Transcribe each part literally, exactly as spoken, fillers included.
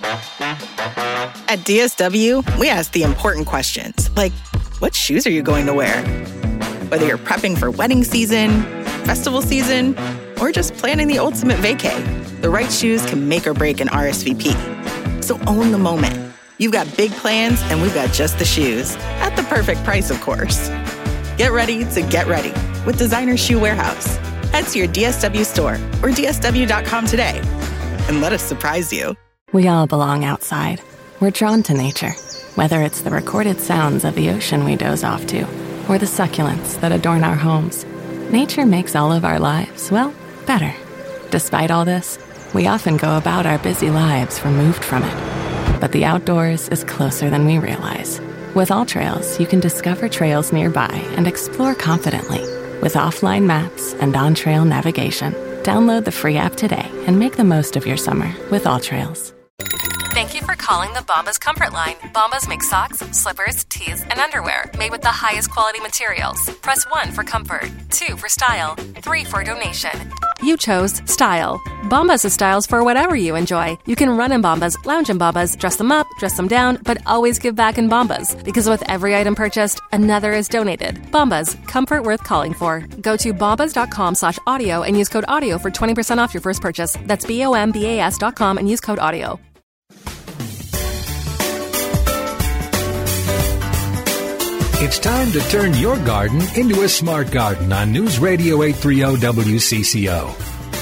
At D S W, we ask the important questions, like, what shoes are you going to wear? Whether you're prepping for wedding season, festival season, or just planning the ultimate vacay, the right shoes can make or break an R S V P. So own the moment. You've got big plans, and we've got just the shoes. At the perfect price, of course. Get ready to get ready with Designer Shoe Warehouse. Head to your D S W store or D S W dot com today and let us surprise you. We all belong outside. We're drawn to nature, whether it's the recorded sounds of the ocean we doze off to or the succulents that adorn our homes. Nature makes all of our lives, well, better. Despite all this, we often go about our busy lives removed from it. But the outdoors is closer than we realize. With AllTrails, you can discover trails nearby and explore confidently. With offline maps and on-trail navigation, download the free app today and make the most of your summer with AllTrails. Thank you for calling the Bombas Comfort Line. Bombas make socks, slippers, tees, and underwear made with the highest quality materials. Press one for comfort, two for style, three for donation. You chose style. Bombas is styles for whatever you enjoy. You can run in Bombas, lounge in Bombas, dress them up, dress them down, but always give back in Bombas. Because with every item purchased, another is donated. Bombas, comfort worth calling for. Go to bombas.com slash audio and use code audio for twenty percent off your first purchase. That's B O M B A S dot com and use code audio. It's time to turn your garden into a smart garden on News Radio eight thirty W C C O.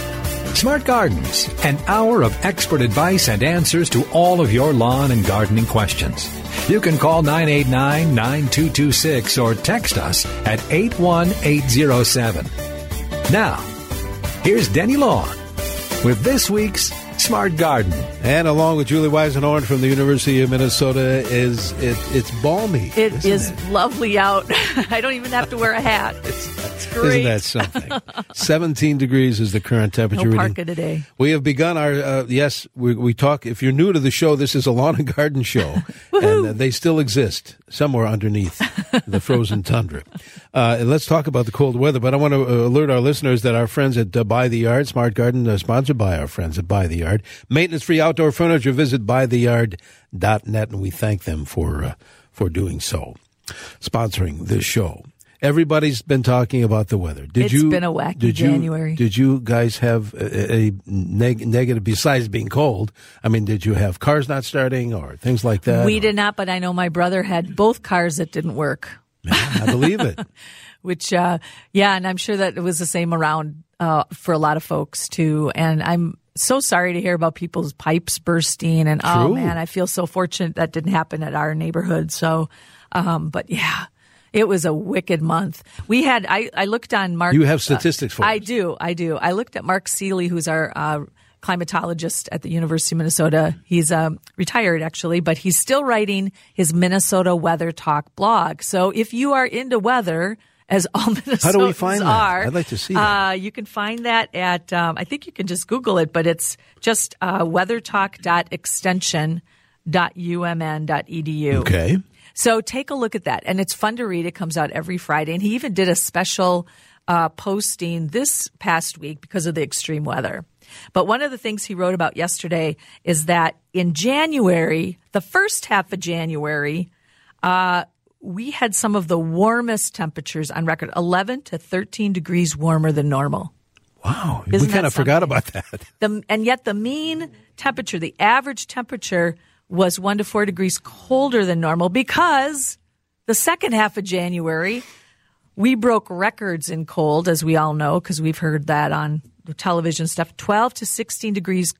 Smart Gardens, an hour of expert advice and answers to all of your lawn and gardening questions. You can call nine eight nine, nine two two six or text us at eight one eight zero seven. Now, here's Denny Long with this week's Smart Garden. And along with Julie Weisenhorn from the University of Minnesota, is it, it's balmy. It is it? lovely out. I don't even have to wear a hat. It's, it's great. Isn't that something? seventeen degrees is the current temperature no reading. parka today. We have begun our, uh, yes, we, we talk, if you're new to the show, this is a lawn and garden show. And uh, they still exist somewhere underneath the frozen tundra. Uh, and let's talk about the cold weather, but I want to uh, alert our listeners that our friends at uh, Buy the Yard, Smart Garden, uh, sponsored by our friends at Buy the Yard. Maintenance-free outdoor furniture, visit buy the yard dot net, and we thank them for uh, for doing so, sponsoring this show. Everybody's been talking about the weather. Did it's you, been a wacky did you, January. Did you guys have a, a neg- negative, besides being cold? I mean, did you have cars not starting or things like that? We or? did not, but I know my brother had both cars that didn't work. Yeah, I believe it. Which, uh, yeah, and I'm sure that it was the same around uh, for a lot of folks, too. And I'm so sorry to hear about people's pipes bursting. And, True. oh, man, I feel so fortunate that didn't happen at our neighborhood. So, um, but, yeah, it was a wicked month. We had, I, I looked on Mark. You have statistics for uh, us. I do, I do. I looked at Mark Seeley, who's our uh, climatologist at the University of Minnesota. He's um, retired, actually, but he's still writing his Minnesota Weather Talk blog. So if you are into weather, as all Minnesotans How do we find that? are, I'd like to see that. Uh, you can find that at, um, I think you can just Google it, but it's just uh, weathertalk dot extension dot u m n dot e d u. Okay. So take a look at that. And it's fun to read. It comes out every Friday. And he even did a special uh, posting this past week because of the extreme weather. But one of the things he wrote about yesterday is that in January, the first half of January, uh, we had some of the warmest temperatures on record, eleven to thirteen degrees warmer than normal. Wow. Isn't we kind of forgot about that. The, and yet the mean temperature, the average temperature was one to four degrees colder than normal because the second half of January, we broke records in cold, as we all know, because we've heard that on the television stuff, twelve to sixteen degrees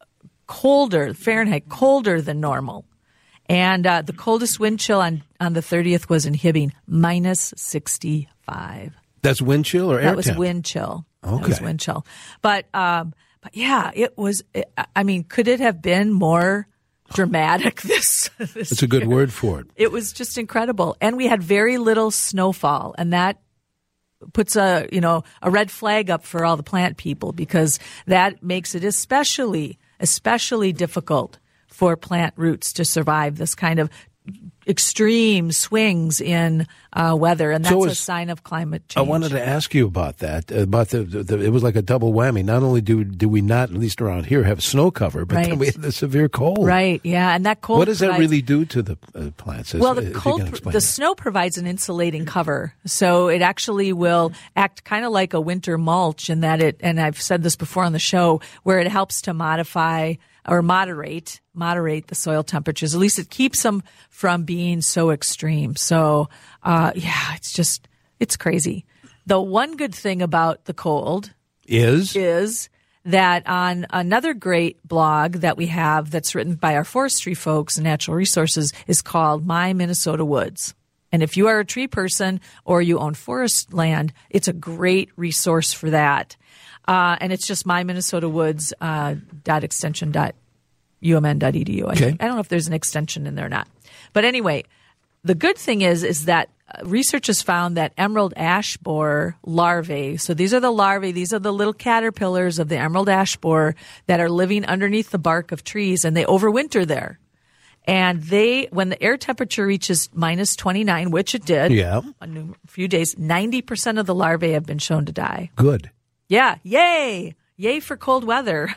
colder, Fahrenheit, colder than normal. And uh, the coldest wind chill on, on the thirtieth was in Hibbing, minus sixty-five. That's wind chill or air That was temp? wind chill. Okay. That was wind chill. But, um, but yeah, it was, it, I mean, could it have been more dramatic this, this That's a good year? word for it. It was just incredible. And we had very little snowfall, and that puts a, you know, a red flag up for all the plant people because that makes it especially, especially difficult for plant roots to survive this kind of extreme swings in uh, weather, and that's So a is- sign of climate I change. wanted to ask you about that. About the, the, the it was like a double whammy. Not only do do we not, at least around here, have snow cover, but Right. then we have the severe cold. Right, yeah, and that cold. What does that provides- really do to the uh, plants? Well, If the you cold, can explain the that. snow provides an insulating cover, so it actually will act kind of like a winter mulch in that it. And I've said this before on the show, where it helps to modify or moderate moderate the soil temperatures. At least it keeps them from being so extreme. So, uh, yeah, it's just it's crazy. The one good thing about the cold is is that on another great blog that we have that's written by our forestry folks and natural resources is called My Minnesota Woods. And if you are a tree person or you own forest land, it's a great resource for that. Uh, and it's just my minnesota woods uh, dot extension dot u m n dot e d u. I, Okay. I don't know if there's an extension in there or not. But anyway, the good thing is is that research has found that emerald ash borer larvae, so these are the larvae, these are the little caterpillars of the emerald ash borer that are living underneath the bark of trees, and they overwinter there. And they, when the air temperature reaches minus twenty-nine, which it did Yeah. a new- few days, ninety percent of the larvae have been shown to die. good. Yeah, yay, yay for cold weather.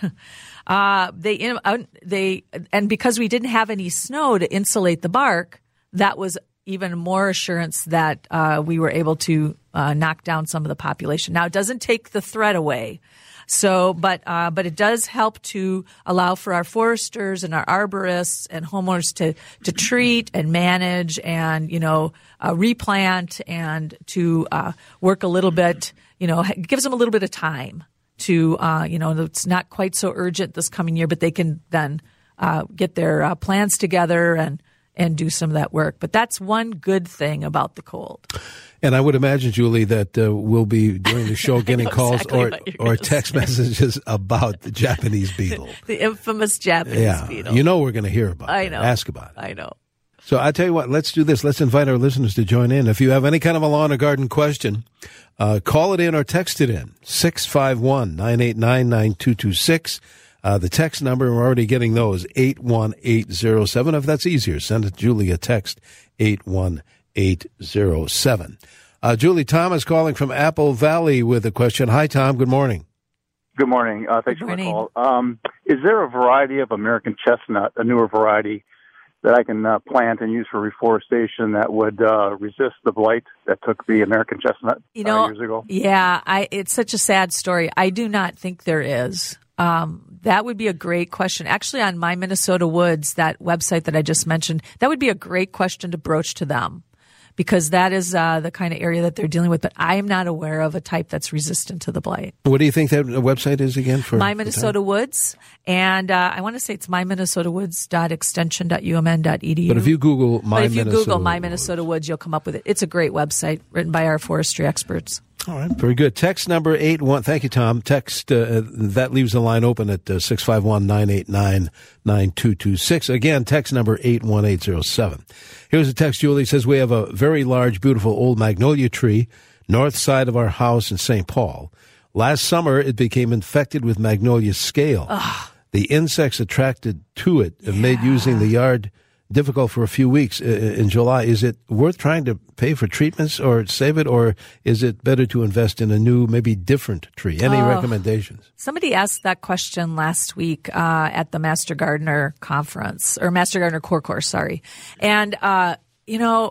Uh, they, uh, they, and because we didn't have any snow to insulate the bark, that was even more assurance that uh, we were able to uh, knock down some of the population. Now, it doesn't take the threat away. So, but uh, but it does help to allow for our foresters and our arborists and homeowners to to treat and manage and you know uh, replant and to uh, work a little bit. You know, it gives them a little bit of time to uh, you know it's not quite so urgent this coming year, but they can then uh, get their uh, plans together and and do some of that work. But that's one good thing about the cold. And I would imagine, Julie, that uh, we'll be during the show getting know calls exactly or what you're or gonna text say. messages about the Japanese beetle. The infamous Japanese Yeah, beetle. you know we're going to hear about it. I know. Ask about it. I know. So I tell you what, let's do this. Let's invite our listeners to join in. If you have any kind of a lawn or garden question, uh, call it in or text it in. six five one, nine eight nine, nine two two six. Uh, the text number, we're already getting those, eight one eight zero seven. If that's easier, send Julie a text, eight one eight zero seven. Uh, Julie, Tom is calling from Apple Valley with a question. Hi, Tom. Good morning. Good morning. Uh, thanks Good for the morning. call. Um, is there a variety of American chestnut, a newer variety, that I can uh, plant and use for reforestation that would uh, resist the blight that took the American chestnut You know, uh, years ago? yeah, I, it's such a sad story. I do not think there is. Um, that would be a great question. Actually, on My Minnesota Woods, that website that I just mentioned, that would be a great question to broach to them because that is uh, the kind of area that they're dealing with. But I am not aware of a type that's resistant to the blight. What do you think that website is again? For My for Minnesota Woods, and uh, I want to say it's my minnesota woods dot extension dot u m n dot e d u. But if you Google My but if you Minnesota Google My Woods. Minnesota Woods, you'll come up with it. It's a great website written by our forestry experts. All right, very good. Text number eight one. Thank you, Tom. Text uh, that leaves the line open at uh, six five one nine eight nine nine two two six. Again, text number eight one eight zero seven. Here's a text. Julie says we have a very large, beautiful old magnolia tree north side of our house in Saint Paul. Last summer, it became infected with magnolia scale. Ugh. The insects attracted to it yeah. made using the yard difficult for a few weeks in July. Is it worth trying to pay for treatments or save it, or is it better to invest in a new, maybe different tree? Any oh, recommendations? Somebody asked that question last week uh, at the Master Gardener Conference, or Master Gardener Core Course, sorry. And, uh, you know,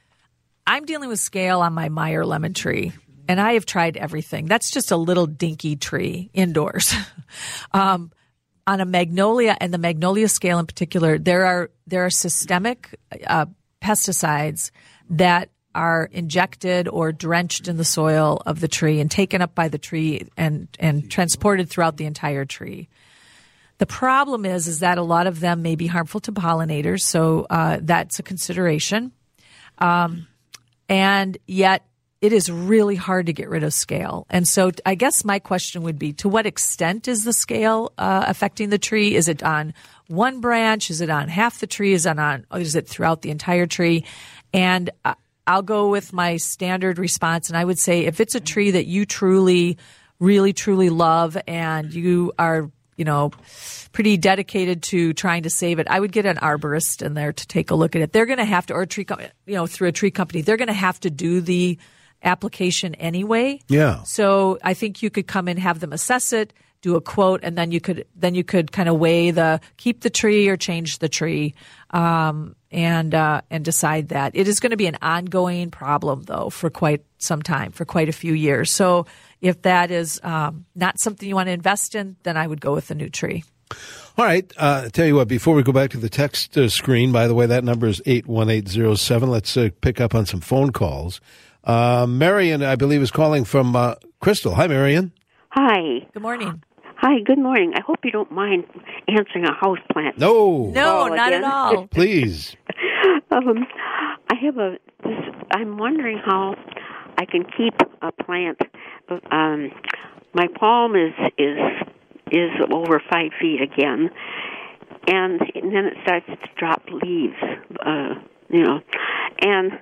I'm dealing with scale on my Meyer lemon tree, and I have tried everything. That's just a little dinky tree indoors. um On a magnolia, and the magnolia scale in particular, there are there are systemic uh, pesticides that are injected or drenched in the soil of the tree and taken up by the tree and and transported throughout the entire tree. The problem is is that a lot of them may be harmful to pollinators, so uh, that's a consideration. Um, and yet, it is really hard to get rid of scale. And so I guess my question would be, to what extent is the scale uh, affecting the tree? Is it on one branch? Is it on half the tree? Is it on, is it throughout the entire tree? And uh, I'll go with my standard response. And I would say if it's a tree that you truly, really, truly love and you are you know, pretty dedicated to trying to save it, I would get an arborist in there to take a look at it. They're going to have to, or a tree, com- you know, through a tree company, they're going to have to do the application anyway. Yeah. So I think you could come in, have them assess it, do a quote, and then you could then you could kind of weigh the keep the tree or change the tree, um, and uh, and decide that. It is going to be an ongoing problem though for quite some time, for quite a few years. So if that is um, not something you want to invest in, then I would go with a new tree. All right. Uh, tell you what, before we go back to the text uh, screen, by the way, that number is eight one eight zero seven. Let's uh, pick up on some phone calls. Uh, Marion, I believe, is calling from uh, Crystal. Hi, Marion. Hi. Good morning. Hi, good morning. I hope you don't mind answering a house plant. No. No, Oh, not again? at all. Please. um, I have a. This, I'm wondering how I can keep a plant. Um, my palm is is is over five feet again, and, and then it starts to drop leaves. Uh, you know, and.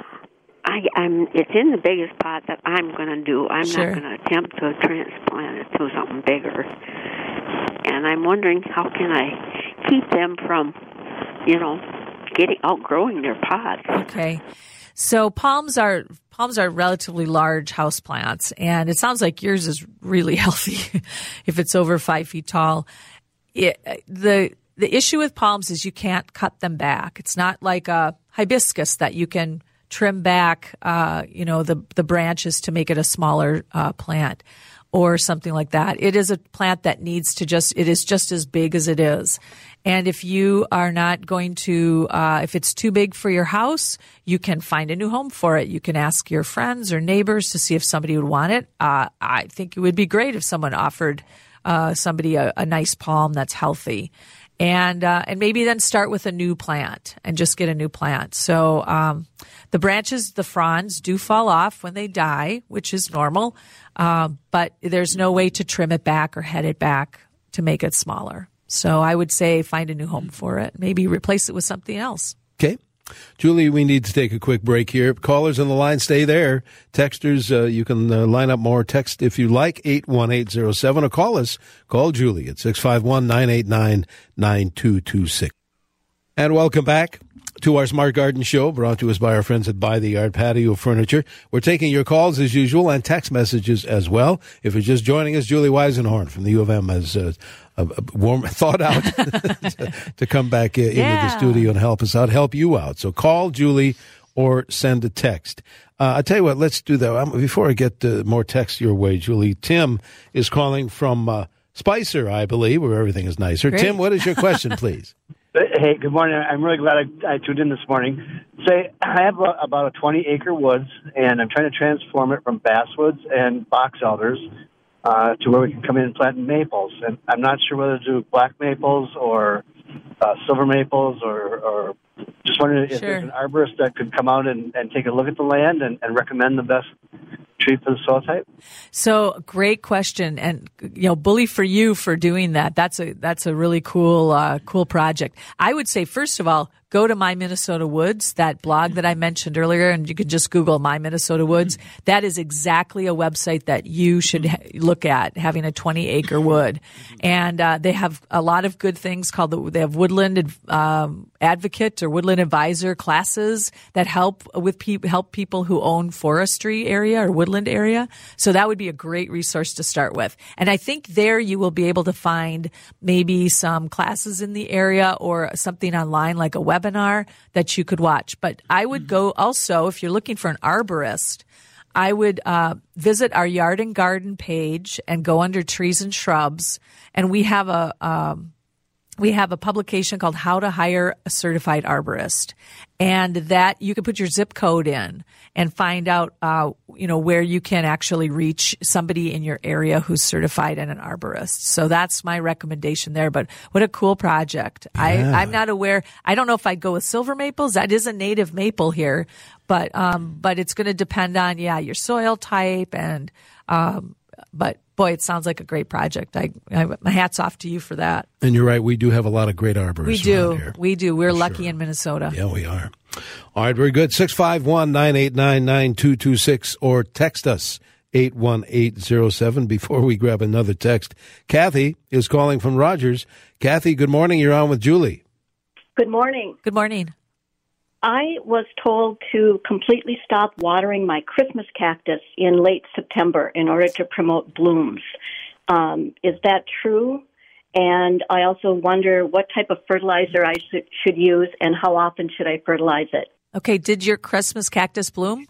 I, I'm. It's in the biggest pot that I'm going to do. I'm Sure. not going to attempt to transplant it to something bigger. And I'm wondering how can I keep them from, you know, getting outgrowing their pots. Okay. So palms are palms are relatively large house plants, and it sounds like yours is really healthy if it's over five feet tall. It, the the issue with palms is you can't cut them back. It's not like a hibiscus that you can trim back, uh, you know, the the branches to make it a smaller uh, plant or something like that. It is a plant that needs to just, it is just as big as it is. And if you are not going to, uh, if it's too big for your house, you can find a new home for it. You can ask your friends or neighbors to see if somebody would want it. Uh, I think it would be great if someone offered uh, somebody a, a nice palm that's healthy. And uh, and maybe then start with a new plant and just get a new plant. So um, the branches, the fronds do fall off when they die, which is normal. Uh, but there's no way to trim it back or head it back to make it smaller. So I would say find a new home for it. Maybe replace it with something else. Okay. Julie, we need to take a quick break here. Callers on the line, stay there. Texters, uh, you can uh, line up more text if you like, eight one eight zero seven, or call us. Call Julie at six five one, nine eight nine, nine two two six. And welcome back to our Smart Garden Show, brought to us by our friends at By the Yard Patio Furniture. We're taking your calls as usual and text messages as well. If you're just joining us, Julie Weisenhorn from the U of M has uh, a, a warm thought out to, to come back uh, into Yeah. the studio and help us out, help you out. So call Julie or send a text. Uh, I tell you what, let's do that. Um, before I get uh, more text your way, Julie, Tim is calling from uh, Spicer, I believe, where everything is nicer. Great. Tim, what is your question, please? Hey, good morning. I'm really glad I, I tuned in this morning. Say, I have a, about a twenty-acre woods, and I'm trying to transform it from basswoods and box elders uh, to where we can come in and plant maples. And I'm not sure whether to do black maples or uh, silver maples, or, or just wondering if Sure. there's an arborist that could come out and, and take a look at the land and, and recommend the best tree for the soil type. So great question, and you know, bully for you for doing that. That's a that's a really cool uh, cool project. I would say first of all, go to My Minnesota Woods, that blog that I mentioned earlier, and you can just Google My Minnesota Woods. That is exactly a website that you should ha- look at, having a twenty acre wood, and uh, they have a lot of good things called the, they have woodland um, advocate or woodland advisor classes that help with pe- help people who own forestry area or woodland area. So that would be a great resource to start with. And I think there you will be able to find maybe some classes in the area or something online like a webinar that you could watch. But I would go also, if you're looking for an arborist, I would uh, visit our yard and garden page and go under trees and shrubs. And we have a um, we have a publication called How to Hire a Certified Arborist. And that you can put your zip code in and find out, uh, you know, where you can actually reach somebody in your area who's certified and an arborist. So that's my recommendation there. But what a cool project. Yeah. I, I'm not aware. I don't know if I'd go with silver maples. That is a native maple here, but, um, but it's going to depend on, yeah, your soil type and, um, but boy, it sounds like a great project. I, I my hat's off to you for that. And you're right, we do have a lot of great arborists We do. around here. We do. We're For lucky sure. in Minnesota. Yeah, we are. All right, very good. six five one, nine eight nine, nine two two six or text us, eight one eight zero seven. Before we grab another text, Kathy is calling from Rogers. Kathy, good morning. You're on with Julie. Good morning. Good morning. I was told to completely stop watering my Christmas cactus in late September in order to promote blooms. Um, is that true? And I also wonder what type of fertilizer I should, should use and how often should I fertilize it? Okay, did your Christmas cactus bloom?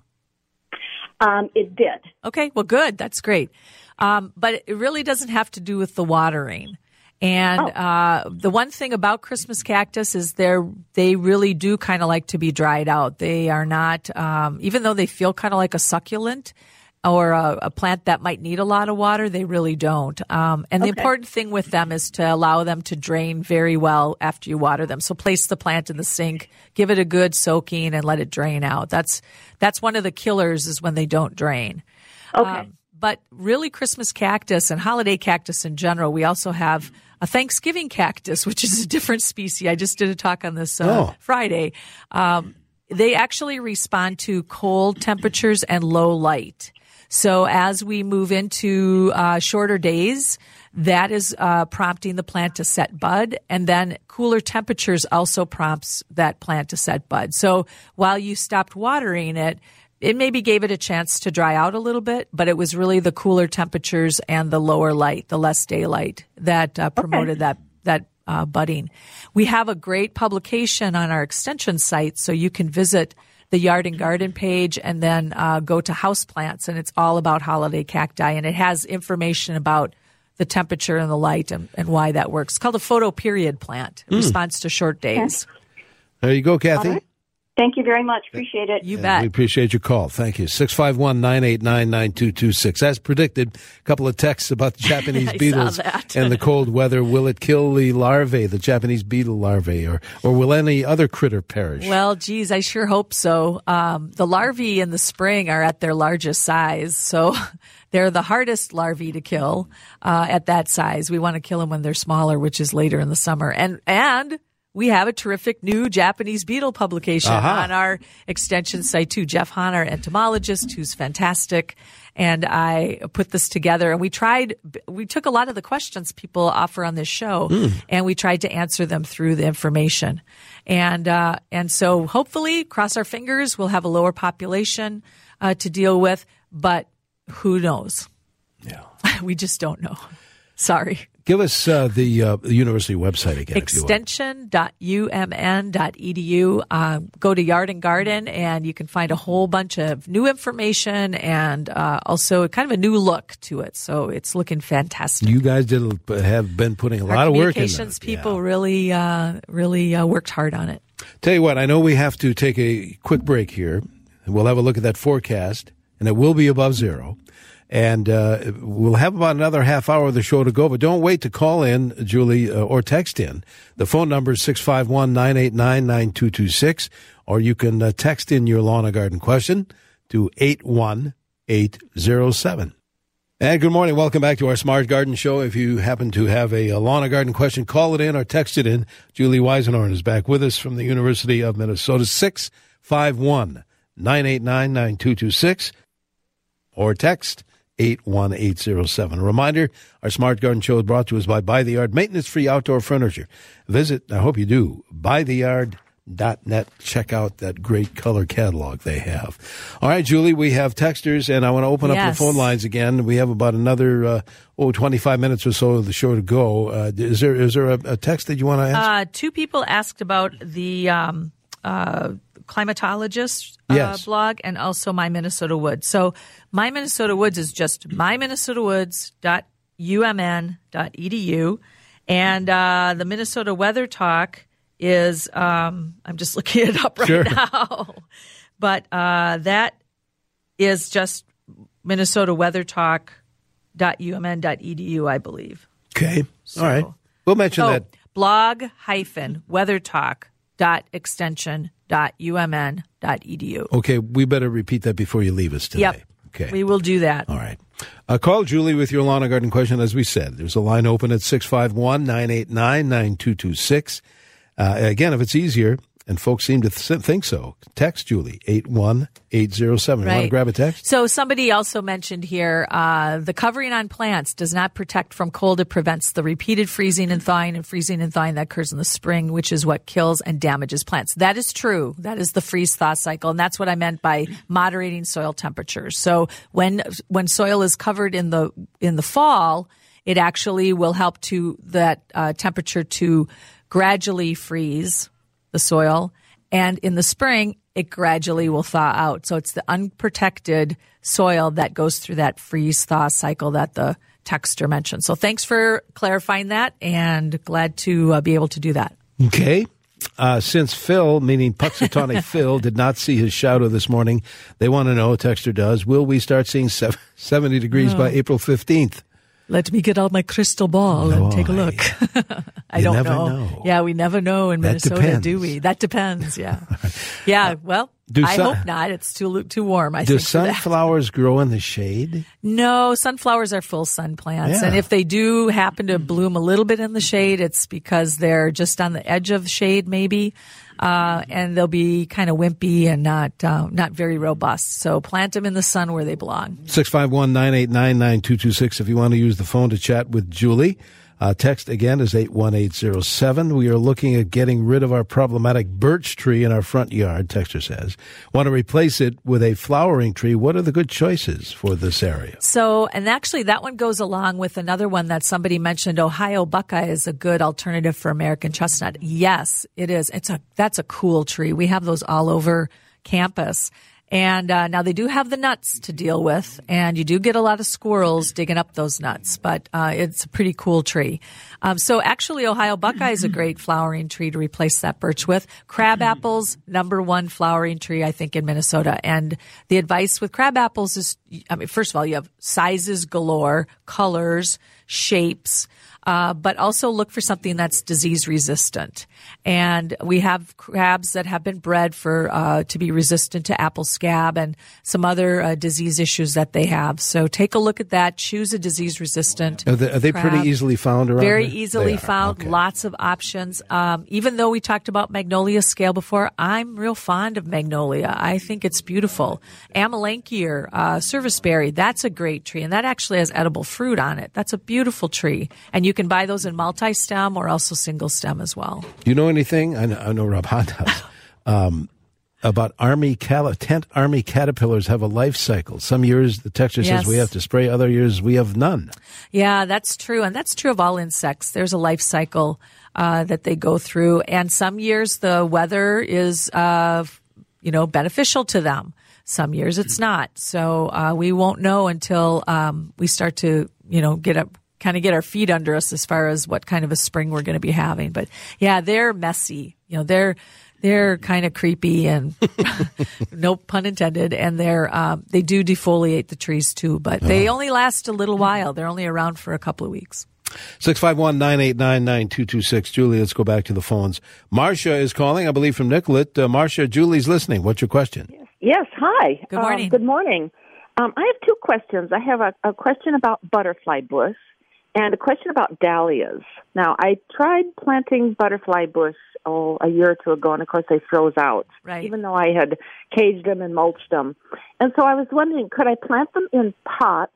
Um, it did. Okay, well, good. That's great. Um, but it really doesn't have to do with the watering. And oh. uh, the one thing about Christmas cactus is they're, they really do kind of like to be dried out. They are not, um, even though they feel kind of like a succulent or a, a plant that might need a lot of water, they really don't. Um, and the okay. important thing with them is to allow them to drain very well after you water them. So place the plant in the sink, give it a good soaking, and let it drain out. That's that's one of the killers is when they don't drain. Okay. Um, but really, Christmas cactus and holiday cactus in general, we also have a Thanksgiving cactus, which is a different species. I just did a talk on this uh, oh. Friday. Um, they actually respond to cold temperatures and low light. So as we move into uh, shorter days, that is uh, prompting the plant to set bud, and then cooler temperatures also prompts that plant to set bud. So while you stopped watering it, it maybe gave it a chance to dry out a little bit, but it was really the cooler temperatures and the lower light, the less daylight, that uh, promoted okay. that that uh, budding. We have a great publication on our extension site, so you can visit the Yard and Garden page and then uh, go to houseplants, and it's all about holiday cacti, and it has information about the temperature and the light and, and why that works. It's called a photoperiod plant. It mm. responds to short days. Okay. There you go, Kathy. Right. Thank you very much. Appreciate it. You and bet. We appreciate your call. Thank you. six five one, nine eight nine, nine two two six. As predicted, a couple of texts about the Japanese beetles and the cold weather. Will it kill the larvae, the Japanese beetle larvae, or, or will any other critter perish? Well, geez, I sure hope so. Um, the larvae in the spring are at their largest size, so they're the hardest larvae to kill uh, at that size. We want to kill them when they're smaller, which is later in the summer. And and we have a terrific new Japanese beetle publication uh-huh. on our extension site, too. Jeff Hahn, our entomologist, who's fantastic. And I put this together. And we tried, we took a lot of the questions people offer on this show, mm. and we tried to answer them through the information. And uh, and so hopefully, cross our fingers, we'll have a lower population uh, to deal with. But who knows? Yeah. We just don't know. Sorry. Give us uh, the uh, university website again. extension dot u m n dot e d u. Uh, go to Yard and Garden, and you can find a whole bunch of new information and uh, also kind of a new look to it. So it's looking fantastic. You guys did have been putting a Our lot of work in that. Communications people yeah. really, uh, really uh, worked hard on it. Tell you what, I know we have to take a quick break here. We'll have a look at that forecast, and it will be above zero. And uh, we'll have about another half hour of the show to go, but don't wait to call in, Julie, uh, or text in. The phone number is six five one, nine eight nine, nine two two six, or you can uh, text in your lawn and garden question to eight one eight zero seven. And good morning. Welcome back to our Smart Garden Show. If you happen to have a, a lawn and garden question, call it in or text it in. Julie Weisenhorn is back with us from the University of Minnesota, six five one, nine eight nine, nine two two six, or text eight one eight zero seven. A reminder, our Smart Garden Show is brought to us by By the Yard, maintenance-free outdoor furniture. Visit, I hope you do, by the yard dot net. Check out that great color catalog they have. All right, Julie, we have texters, and I want to open yes. up the phone lines again. We have about another, uh, oh, twenty-five minutes or so of the show to go. Uh, is there is there a, a text that you want to ask? Uh, two people asked about the um, uh, climatologist uh, yes. blog and also My Minnesota Woods. So My Minnesota Woods is just my minnesota woods dot u m n dot e d u, and uh, the Minnesota Weather Talk is, um, I'm just looking it up right sure. now, but uh, that is just minnesota weather talk dot u m n dot e d u, I believe. Okay. So, all right. We'll mention oh, that. blog hyphen weathertalk dot extension dot u m n dot e d u. Okay, we better repeat that before you leave us today. Yep. Okay. We will do that. All right. Uh, call Julie with your lawn and garden question. As we said, there's a line open at six five one, nine eight nine, nine two two six. Uh, again, if it's easier, And folks seem to th- think so. Text Julie, eight one eight zero seven. Right. You want to grab a text? So somebody also mentioned here, uh, the covering on plants does not protect from cold. It prevents the repeated freezing and thawing and freezing and thawing that occurs in the spring, which is what kills and damages plants. That is true. That is the freeze-thaw cycle. And that's what I meant by moderating soil temperatures. So when when soil is covered in the in the fall, it actually will help to that uh, temperature to gradually freeze the soil, and in the spring, it gradually will thaw out. So it's the unprotected soil that goes through that freeze-thaw cycle that the texter mentioned. So thanks for clarifying that, and glad to uh, be able to do that. Okay. Uh, since Phil, meaning Puxatawny Phil, did not see his shadow this morning, they want to know, a texter does, will we start seeing seventy degrees oh. by April fifteenth? Let me get out my crystal ball and take a look. I you don't never know. know. Yeah, we never know in That Minnesota, depends. do we? That depends, yeah. Yeah, well, Do I sun- hope not. It's too too warm, I Do think. for that. sunflowers grow in the shade? No, sunflowers are full sun plants. Yeah. And if they do happen to bloom a little bit in the shade, it's because they're just on the edge of shade maybe. Uh, and they'll be kind of wimpy and not uh, not very robust. So plant them in the sun where they belong. six five one, nine eight nine, nine two two six if you want to use the phone to chat with Julie. Uh, text again is eight one eight zero seven. We are looking at getting rid of our problematic birch tree in our front yard, texter says. Want to replace it with a flowering tree. What are the good choices for this area? So, and actually that one goes along with another one that somebody mentioned. Ohio buckeye is a good alternative for American chestnut. Yes, it is. It's a, that's a cool tree. We have those all over campus. And uh, now they do have the nuts to deal with, and you do get a lot of squirrels digging up those nuts, but uh, it's a pretty cool tree. Um, so actually, Ohio buckeye is a great flowering tree to replace that birch with. Crab apples, number one flowering tree, I think, in Minnesota. And the advice with crab apples is, I mean, first of all, you have sizes galore, colors, shapes. Uh, but also look for something that's disease resistant. And we have crabs that have been bred for uh, to be resistant to apple scab and some other uh, disease issues that they have. So take a look at that. Choose a disease resistant. Are they, are they crab. pretty easily found around Very here? easily found. Okay. Lots of options. Um, even though we talked about magnolia scale before, I'm real fond of magnolia. I think it's beautiful. Amelanchier, uh, serviceberry, that's a great tree. And that actually has edible fruit on it. That's a beautiful tree. And you can buy those in multi-stem or also single stem as well. Do you know anything? I know, I know Rob Hunt does. Um, about army cal- tent army caterpillars have a life cycle. Some years the texture Yes. says we have to spray. Other years we have none. Yeah, that's true. And that's true of all insects. There's a life cycle uh, that they go through. And some years the weather is, uh, you know, beneficial to them. Some years it's not. So uh, we won't know until um, we start to, you know, get up. kind of get our feet under us as far as what kind of a spring we're going to be having. But yeah, they're messy. You know, they're, they're kind of creepy and no pun intended. And they're, um, they do defoliate the trees too, but they only last a little while. They're only around for a couple of weeks. six five one, nine eight nine, nine two two six. Julie, let's go back to the phones. Marcia is calling, I believe, from Nicollet. Uh, Marcia, Julie's listening. What's your question? Yes, hi. Good morning. Um, good morning. Um, I have two questions. I have a, a question about butterfly bush and a question about dahlias. Now, I tried planting butterfly bush oh, a year or two ago, and of course they froze out, Right. even though I had caged them and mulched them. And so I was wondering, could I plant them in pots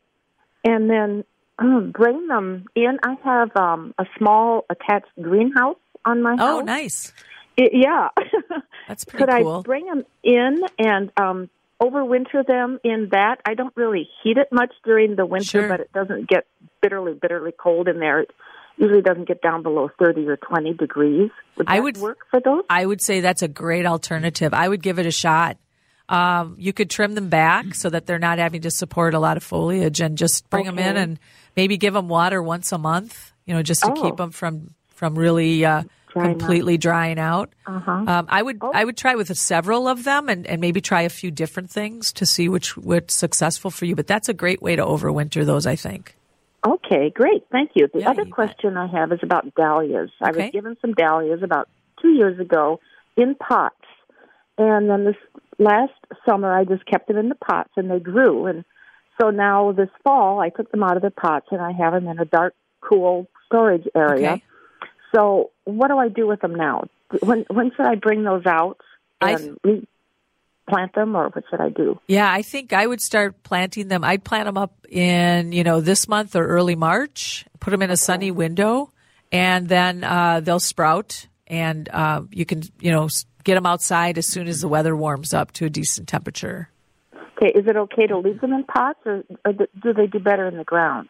and then um, bring them in? I have um, a small attached greenhouse on my Oh, house. nice. It, yeah. That's pretty Could cool. I bring them in and um, overwinter them in that? I don't really heat it much during the winter, Sure. but it doesn't get bitterly, bitterly cold in there. It usually doesn't get down below thirty or twenty degrees. Would that I would work for those? I would say that's a great alternative. I would give it a shot. Um, you could trim them back so that they're not having to support a lot of foliage, and just bring them in Okay. and maybe give them water once a month, you know, just to Oh. keep them from, from really uh, Drying completely drying out. Uh-huh. Um, I would Oh. I would try with several of them and, and maybe try a few different things to see which what's successful for you. But that's a great way to overwinter those, I think. Okay, great. Thank you. The Yeah, other you bet. question I have is about dahlias. I Okay. was given some dahlias about two years ago in pots. And then this last summer, I just kept them in the pots, and they grew. And so now this fall, I took them out of the pots, and I have them in a dark, cool storage area. Okay. So what do I do with them now? When when should I bring those out and th- re- plant them, or what should I do? Yeah, I think I would start planting them. I'd plant them up in, you know, this month or early March, put them in a sunny window, and then uh, they'll sprout, and uh, you can, you know, get them outside as soon as the weather warms up to a decent temperature. Okay, is it okay to leave them in pots, or, or do they do better in the ground?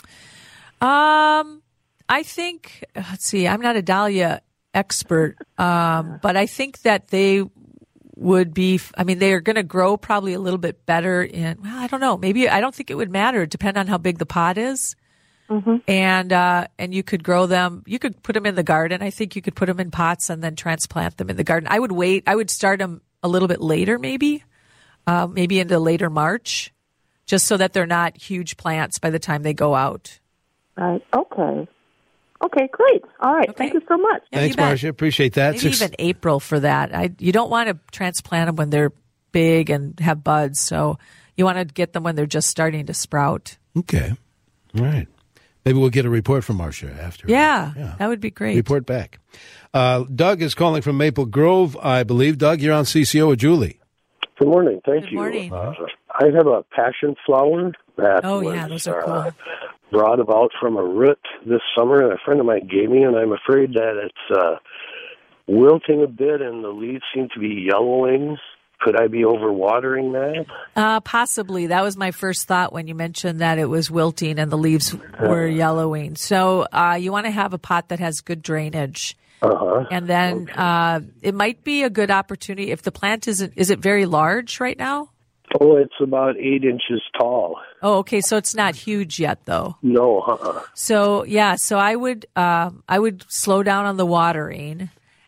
Um, I think, let's see, I'm not a dahlia expert, um, but I think that they would be, I mean, they are going to grow probably a little bit better in, well, I don't know, maybe, I don't think it would matter. It depends on how big the pot is. Mm-hmm. And, uh, and you could grow them, you could put them in the garden. I think you could put them in pots and then transplant them in the garden. I would wait, I would start them a little bit later, maybe, uh, maybe into later March, just so that they're not huge plants by the time they go out. Right. Okay. Okay, great. All right. Okay. Thank you so much. Yeah, Thanks, you bet. Marcia. Appreciate that. Maybe Six- even April for that. I, you don't want to transplant them when they're big and have buds, so you want to get them when they're just starting to sprout. Okay. All right. Maybe we'll get a report from Marcia after. Yeah, yeah. that would be great. Report back. Uh, Doug is calling from Maple Grove, I believe. Doug, you're on C C O with Julie. Good morning. Thank Good you. morning. Uh, I have a passion flower that Oh, was yeah, those are cool. uh, brought about from a root this summer, and a friend of mine gave me, and I'm afraid that it's uh, wilting a bit, and the leaves seem to be yellowing. Could I be overwatering that? Uh, possibly. That was my first thought when you mentioned that it was wilting and the leaves were yellowing. So uh, you want to have a pot that has good drainage. Uh-huh. And then Okay. uh, it might be a good opportunity if the plant isn't, is it very large right now? Oh, it's about eight inches tall. Oh, okay. So it's not huge yet, though. No, uh-uh. So yeah, so I would um, I would slow down on the watering,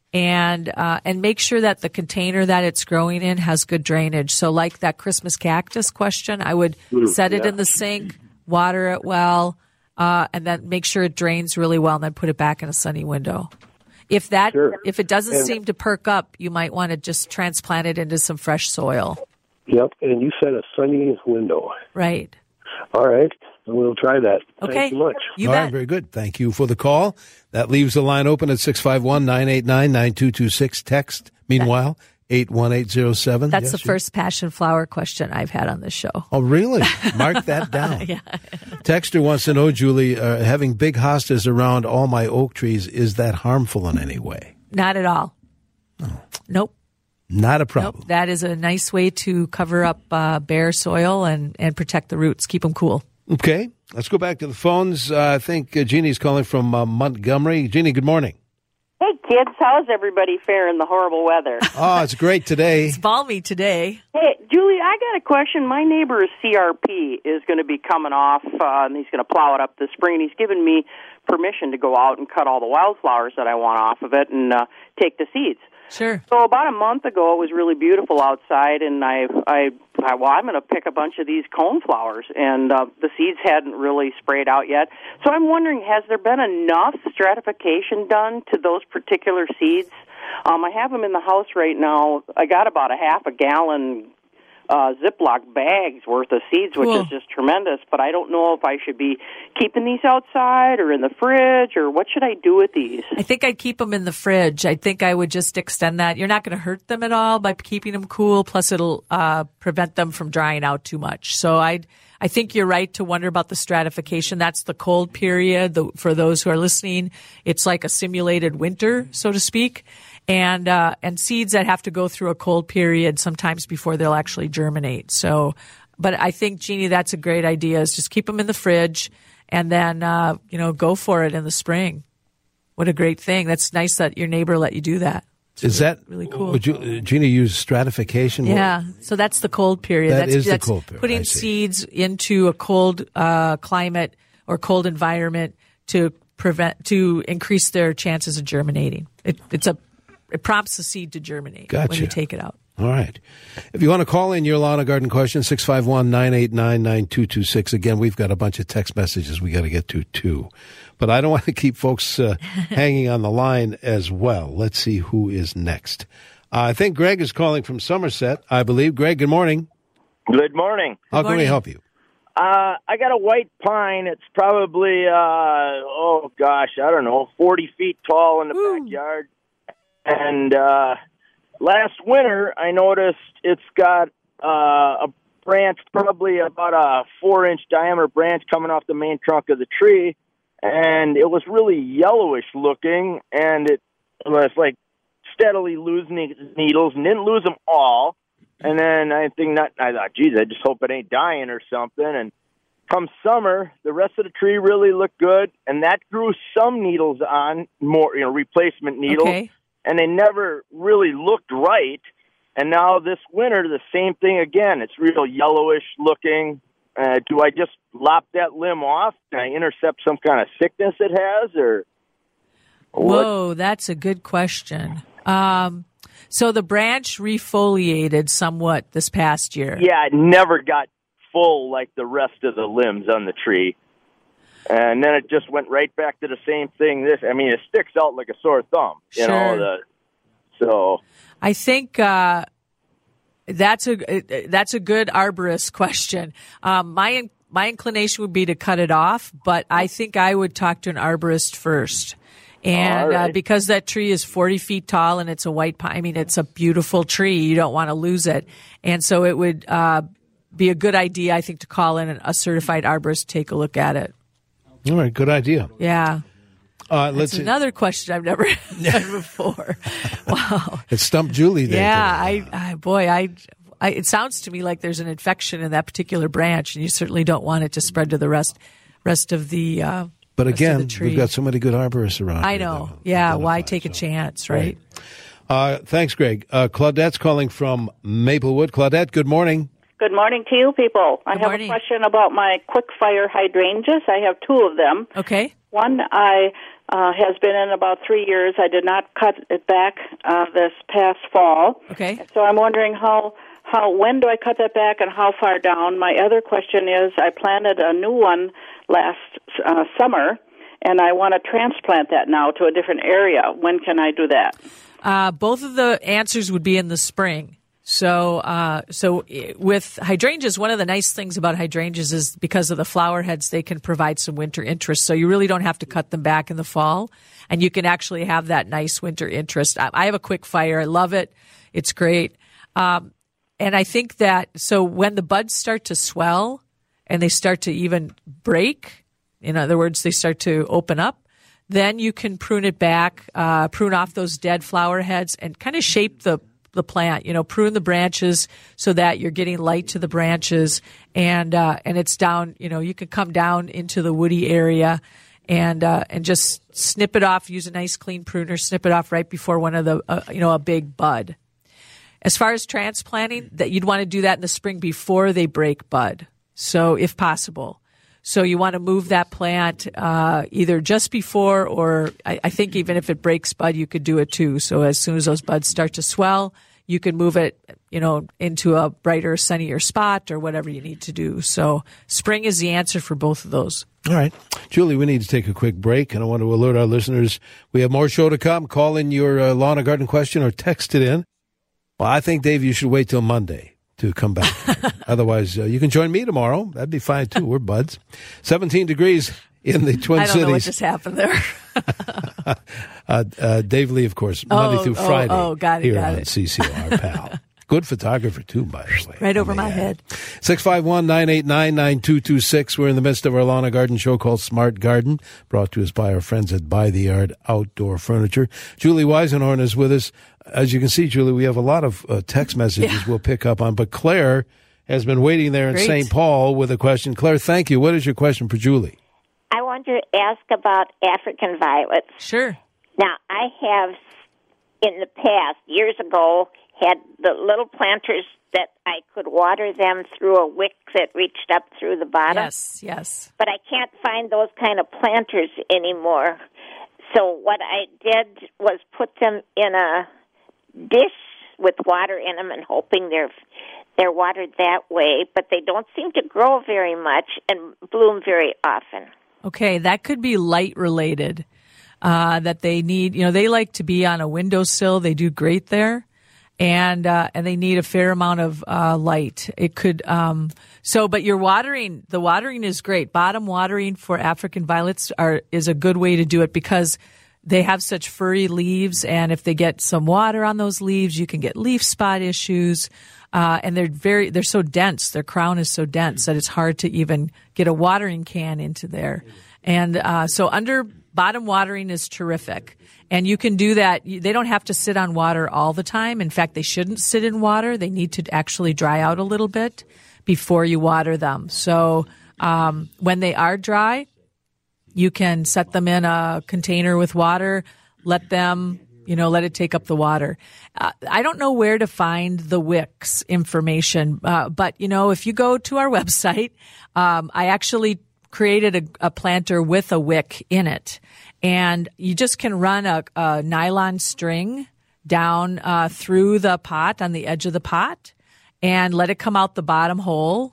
and uh, and make sure that the container that it's growing in has good drainage. So like that Christmas cactus question, I would Mm, set it yeah. in the sink, water it well, uh, and then make sure it drains really well, and then put it back in a sunny window. If that Sure. if it doesn't And- seem to perk up, you might want to just transplant it into some fresh soil. Yep, and you said a sunny window. Right. All right, we'll try that. Okay. Thank you much. You All bet. right, very good. Thank you for the call. That leaves the line open at six five one, nine eight nine, nine two two six. Text, meanwhile, eight one eight zero seven. That's Yes, the you- first passion flower question I've had on this show. Oh, really? Mark that down. Yeah. Texter wants to know, Julie, uh, having big hostas around all my oak trees, is that harmful in any way? Not at all. Nope. Not a problem. Nope. That is a nice way to cover up uh, bare soil and, and protect the roots, keep them cool. Okay, let's go back to the phones. Uh, I think uh, Jeannie's calling from uh, Montgomery. Jeannie, good morning. Hey, kids, how's everybody faring the horrible weather? Oh, it's great today. It's balmy today. Hey, Julie, I got a question. My neighbor's C R P is going to be coming off, uh, and he's going to plow it up this spring, and he's given me permission to go out and cut all the wildflowers that I want off of it and uh, take the seeds. Sure. So about a month ago, it was really beautiful outside, and I, I, I well, I'm going to pick a bunch of these coneflowers, and uh, the seeds hadn't really sprayed out yet. So I'm wondering, has there been enough stratification done to those particular seeds? Um, I have them in the house right now. I got about a half a gallon uh, Ziploc bags worth of seeds, which Cool. is just tremendous. But I don't know if I should be keeping these outside or in the fridge, or what should I do with these? I think I'd keep them in the fridge. I think I would just extend that. You're not going to hurt them at all by keeping them cool. Plus, it'll uh, prevent them from drying out too much. So I, I think you're right to wonder about the stratification. That's the cold period. The, for those who are listening, it's like a simulated winter, so to speak. And uh, and seeds that have to go through a cold period sometimes before they'll actually germinate. So, but I think, Jeannie, that's a great idea. Is just keep them in the fridge, and then uh, you know go for it in the spring. What a great thing! That's nice that your neighbor let you do that. Is that really cool? Would you, uh, Jeannie, use stratification? Yeah, so that's the cold period. That that's, is the that's cold period. I Putting see. seeds into a cold uh, climate or cold environment to prevent to increase their chances of germinating. It, it's a it prompts the seed to germinate when Gotcha. you take it out. All right. If you want to call in your lawn and garden question, six five one, nine eight nine, nine two two six. Again, we've got a bunch of text messages we got to get to, too. But I don't want to keep folks uh, hanging on the line as well. Let's see who is next. Uh, I think Greg is calling from Somerset, I believe. Greg, good morning. Good morning. How can we help you? Uh, I got a white pine. It's probably, uh, oh gosh, I don't know, forty feet tall in the Ooh. backyard. And uh, last winter, I noticed it's got uh, a branch, probably about a four-inch diameter branch coming off the main trunk of the tree, and it was really yellowish looking, and it was like steadily losing needles, and didn't lose them all. And then I think that I thought, geez, I just hope it ain't dying or something. And come summer, the rest of the tree really looked good, and that grew some needles on, more, you know, replacement needles, okay. and they never really looked right. And now this winter, the same thing again. It's real yellowish looking. Uh, do I just lop that limb off? Can I intercept some kind of sickness it has, or? Whoa, what? That's a good question. Um, so the branch refoliated somewhat this past year. Yeah, it never got full like the rest of the limbs on the tree. And then it just went right back to the same thing. This, I mean, it sticks out like a sore thumb. You sure. know, the, so. I think uh, that's a that's a good arborist question. Um, my my inclination would be to cut it off, but I think I would talk to an arborist first. And right. uh, because that tree is forty feet tall and it's a white pine, I mean, it's a beautiful tree. You don't want to lose it. And so it would uh, be a good idea, I think, to call in a certified arborist to take a look at it. All right, good idea. Yeah. Uh, That's let's see. another question I've never had before. Wow. It stumped Julie there. Yeah, I, I boy, I, I, it sounds to me like there's an infection in that particular branch, and you certainly don't want it to spread to the rest rest of the uh But rest again, of the tree. we've got so many good arborists around. I know. Yeah, why take a chance, right? right. Uh, thanks, Greg. Uh, Claudette's calling from Maplewood. Claudette, good morning. Good morning to you people. I Good have morning. a question about my quick fire hydrangeas. I have two of them. Okay. One I uh, has been in about three years. I did not cut it back uh, this past fall. Okay. So I'm wondering how, how when do I cut that back and how far down? My other question is I planted a new one last uh, summer, and I want to transplant that now to a different area. When can I do that? Uh, both of the answers would be in the spring. So, uh, so with hydrangeas, one of the nice things about hydrangeas is because of the flower heads, they can provide some winter interest. So you really don't have to cut them back in the fall, and you can actually have that nice winter interest. I, I have a quick fire. I love it. It's great. Um, and I think that, so when the buds start to swell and they start to even break, in other words, they start to open up, then you can prune it back, uh, prune off those dead flower heads and kind of shape the the plant, you know, prune the branches so that you're getting light to the branches, and uh, and it's down, you know, you can come down into the woody area and uh, and just snip it off, use a nice clean pruner, snip it off right before one of the, uh, you know, a big bud. As far as transplanting, that you'd want to do that in the spring before they break bud, so if possible. So you want to move that plant uh, either just before, or I, I think even if it breaks bud, you could do it too. So as soon as those buds start to swell, you can move it, you know, into a brighter, sunnier spot or whatever you need to do. So spring is the answer for both of those. All right. Julie, we need to take a quick break, and I want to alert our listeners we have more show to come. Call in your uh, lawn and garden question or text it in. Well, I think, Dave, you should wait till Monday to come back. Otherwise, uh, you can join me tomorrow. That'd be fine, too. We're buds. seventeen degrees in the Twin I don't Cities. know what just happened there. uh, uh, Dave Lee, of course, Monday oh, through oh, Friday. Oh, got it, here got on it. C C O, our pal. Good photographer, too, by the way. Right over my head. six five one, nine eight nine, nine two two six. We're in the midst of our lawn and garden show called Smart Garden, brought to us by our friends at By the Yard Outdoor Furniture. Julie Weisenhorn is with us. As you can see, Julie, we have a lot of uh, text messages yeah. we'll pick up on, but Claire has been waiting there in Great. Saint Paul with a question. Claire, thank you. What is your question for Julie? I want to ask about African violets. Sure. Now, I have, in the past, years ago, had the little planters that I could water them through a wick that reached up through the bottom. Yes, yes. But I can't find those kind of planters anymore. So what I did was put them in a dish with water in them and hoping they're they're watered that way, but they don't seem to grow very much and bloom very often. Okay, that could be light related, uh, that they need, you know, they like to be on a windowsill. They do great there. and uh, and they need a fair amount of uh, light. It could um, so, but your watering, the watering is great. Bottom watering for African violets are is a good way to do it because they have such furry leaves, and if they get some water on those leaves, you can get leaf spot issues. Uh, and they're very, they're so dense. Their crown is so dense that it's hard to even get a watering can into there. And uh, so under bottom watering is terrific. And you can do that. They don't have to sit on water all the time. In fact, they shouldn't sit in water. They need to actually dry out a little bit before you water them. So um, when they are dry, you can set them in a container with water, let them, you know, let it take up the water. Uh, I don't know where to find the wicks information, uh, but, you know, if you go to our website, um, I actually created a, a planter with a wick in it. And you just can run a, a nylon string down uh, through the pot on the edge of the pot and let it come out the bottom hole.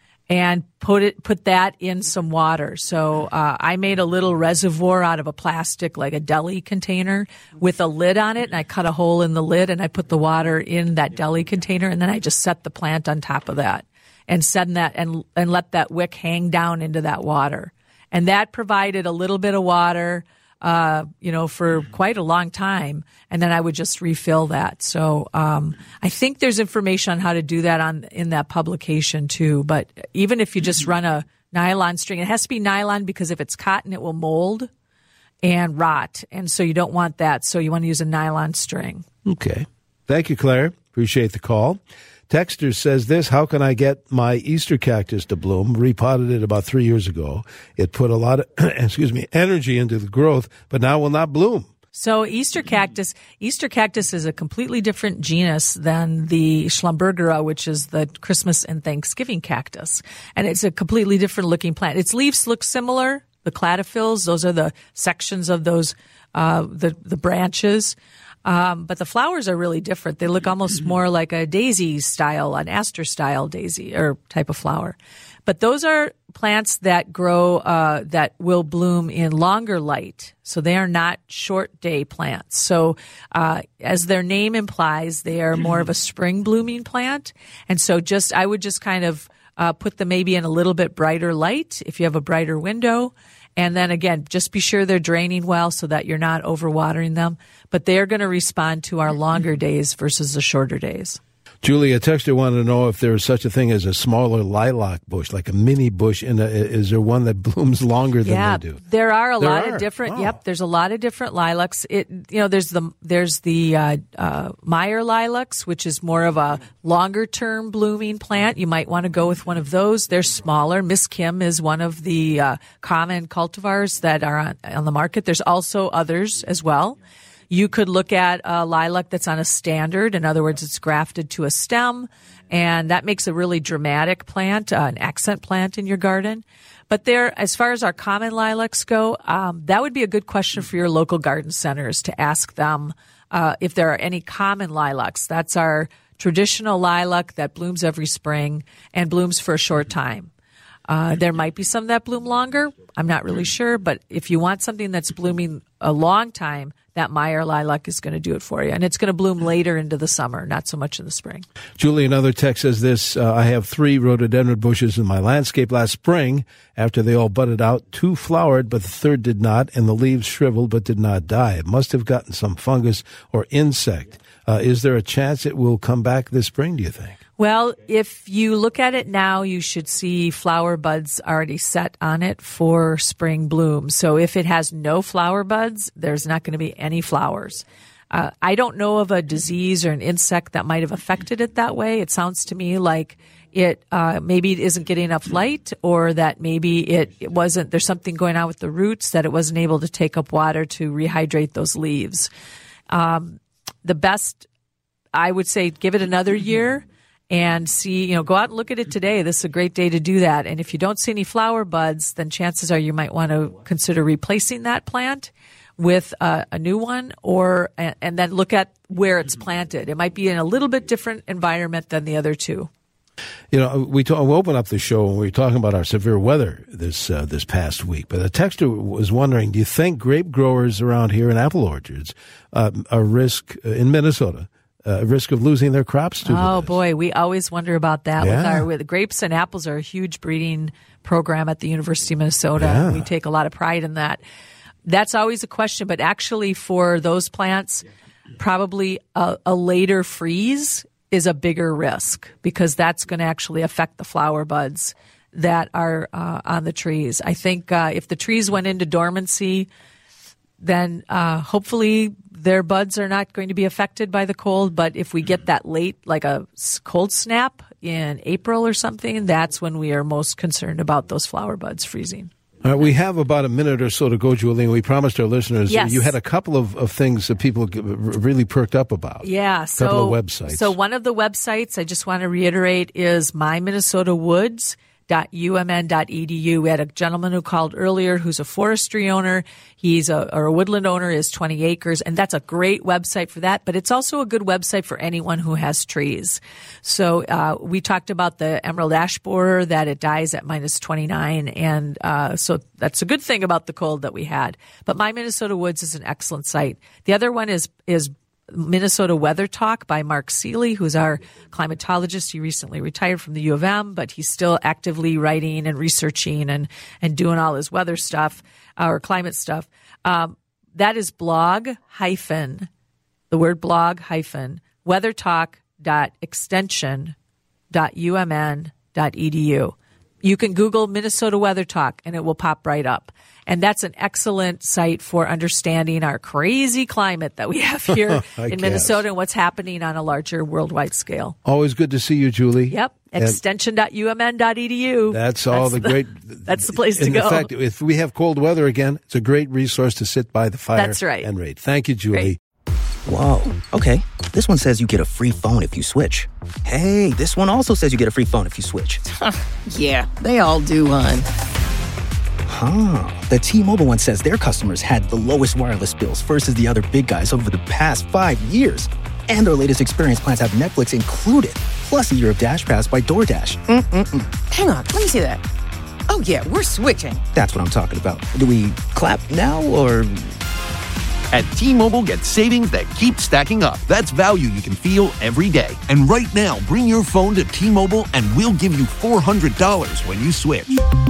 And put it, put that in some water. So uh, I made a little reservoir out of a plastic, like a deli container, with a lid on it. And I cut a hole in the lid, and I put the water in that deli container, and then I just set the plant on top of that, and send that and and let that wick hang down into that water. And that provided a little bit of water, uh, you know, for quite a long time. And then I would just refill that. So um, I think there's information on how to do that on in that publication too. But even if you just run a nylon string, it has to be nylon because if it's cotton, it will mold and rot. And so you don't want that. So you want to use a nylon string. Okay. Thank you, Claire. Appreciate the call. Texter says this: how can I get my Easter cactus to bloom? Repotted it about three years ago. It put a lot of, excuse me, energy into the growth, but now will not bloom. So Easter cactus, Easter cactus is a completely different genus than the Schlumbergera, which is the Christmas and Thanksgiving cactus. And it's a completely different looking plant. Its leaves look similar. The cladophylls, those are the sections of those, uh, the, the branches. Um, but the flowers are really different. They look almost more like a daisy style, an aster style daisy or type of flower. But those are plants that grow, uh, that will bloom in longer light. So they are not short day plants. So, uh, as their name implies, they are more of a spring blooming plant. And so just, I would just kind of, uh, put them maybe in a little bit brighter light if you have a brighter window. And then again, just be sure they're draining well so that you're not overwatering them. But they're going to respond to our longer days versus the shorter days. Julie, a texter wanted to know if there is such a thing as a smaller lilac bush, like a mini bush. In a, is there one that blooms longer than yeah, they do? There are a there lot are. of different. Oh. Yep, there's a lot of different lilacs. It, you know, there's the there's the uh, uh, Meyer lilacs, which is more of a longer term blooming plant. You might want to go with one of those. They're smaller. Miss Kim is one of the uh, common cultivars that are on, on the market. There's also others as well. You could look at a lilac that's on a standard. In other words, it's grafted to a stem, and that makes a really dramatic plant, uh, an accent plant in your garden. But there, as far as our common lilacs go, um, that would be a good question for your local garden centers to ask them uh, if there are any common lilacs. That's our traditional lilac that blooms every spring and blooms for a short time. Uh, there might be some that bloom longer. I'm not really sure, but if you want something that's blooming a long time, that Meyer lilac is going to do it for you. And it's going to bloom later into the summer, not so much in the spring. Julie, another text says this: uh, I have three rhododendron bushes in my landscape. Last spring, after they all budded out, two flowered, but the third did not, and the leaves shriveled but did not die. It must have gotten some fungus or insect. Uh, is there a chance it will come back this spring, do you think? Well, if you look at it now, you should see flower buds already set on it for spring bloom. So if it has no flower buds, there's not going to be any flowers. Uh, I don't know of a disease or an insect that might have affected it that way. It sounds to me like it uh, maybe it isn't getting enough light, or that maybe it, it wasn't, there's something going on with the roots that it wasn't able to take up water to rehydrate those leaves. Um, the best, I would say, give it another year. And see, you know, go out and look at it today. This is a great day to do that. And if you don't see any flower buds, then chances are you might want to consider replacing that plant with uh, a new one, or and, and then look at where it's planted. It might be in a little bit different environment than the other two. You know, we, talk, we open up the show and we were talking about our severe weather this uh, this past week. But a texter was wondering, do you think grape growers around here in apple orchards uh, are risk uh, in Minnesota uh, risk of losing their crops to Oh, this. boy. We always wonder about that. Yeah. With our with grapes and apples are a huge breeding program at the University of Minnesota. Yeah. We take a lot of pride in that. That's always a question, but actually for those plants, probably a, a later freeze is a bigger risk because that's going to actually affect the flower buds that are uh, on the trees. I think uh, if the trees went into dormancy, then uh, hopefully their buds are not going to be affected by the cold. But if we get that late, like a cold snap in April or something, that's when we are most concerned about those flower buds freezing. All right, we have about a minute or so to go, Julie. We promised our listeners Yes. you had a couple of, of things that people g- really perked up about. Yeah, a so couple of websites. So one of the websites I just want to reiterate is my minnesota woods dot u m n dot e d u. We had a gentleman who called earlier who's a forestry owner. He's a, or a woodland owner, is twenty acres, and that's a great website for that. But it's also a good website for anyone who has trees. So uh, we talked about the emerald ash borer, that it dies at minus twenty-nine, and uh, so that's a good thing about the cold that we had. But My Minnesota Woods is an excellent site. The other one is is Minnesota Weather Talk by Mark Seeley, who's our climatologist. He recently retired from the U of M, but he's still actively writing and researching and, and doing all his weather stuff, uh, or climate stuff. Um, that is blog hyphen, the word blog hyphen, weathertalk dot extension dot u m n dot e d u. You can Google Minnesota Weather Talk and it will pop right up. And that's an excellent site for understanding our crazy climate that we have here I in guess. Minnesota and what's happening on a larger worldwide scale. Always good to see you, Julie. Yep. And extension dot u m n dot e d u. That's all the great. That's the place to in go. fact, if we have cold weather again, it's a great resource to sit by the fire That's right. and read. Thank you, Julie. Whoa. Okay. This one says you get a free phone if you switch. Hey, this one also says you get a free phone if you switch. Yeah, they all do, hon. Huh. The T-Mobile one says their customers had the lowest wireless bills versus the other big guys over the past five years. And their latest experience plans have Netflix included, plus a year of Dash Pass by DoorDash. Mm-mm-mm. Hang on, let me see that. Oh, yeah, we're switching. That's what I'm talking about. Do we clap now or... At T-Mobile, get savings that keep stacking up. That's value you can feel every day. And right now, bring your phone to T-Mobile and we'll give you four hundred dollars when you switch.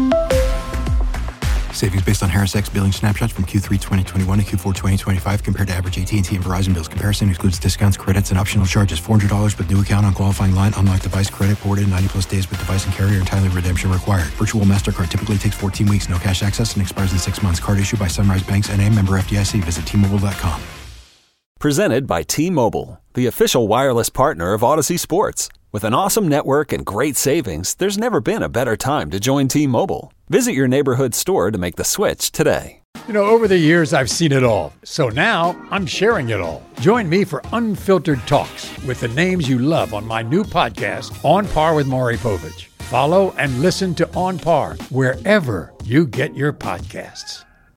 Savings based on Harris X billing snapshots from Q three twenty twenty-one to Q four twenty twenty-five compared to average A T and T and Verizon bills. Comparison excludes discounts, credits, and optional charges. four hundred dollars with new account on qualifying line. Unlocked device credit ported. ninety plus days with device and carrier. Entirely redemption required. Virtual MasterCard typically takes fourteen weeks. No cash access and expires in six months. Card issued by Sunrise Banks N A, member F D I C. Visit T Mobile dot com. Presented by T-Mobile, the official wireless partner of Odyssey Sports. With an awesome network and great savings, there's never been a better time to join T-Mobile. Visit your neighborhood store to make the switch today. You know, over the years, I've seen it all. So now I'm sharing it all. Join me for Unfiltered Talks with the names you love on my new podcast, On Par with Maury Povich. Follow and listen to On Par wherever you get your podcasts.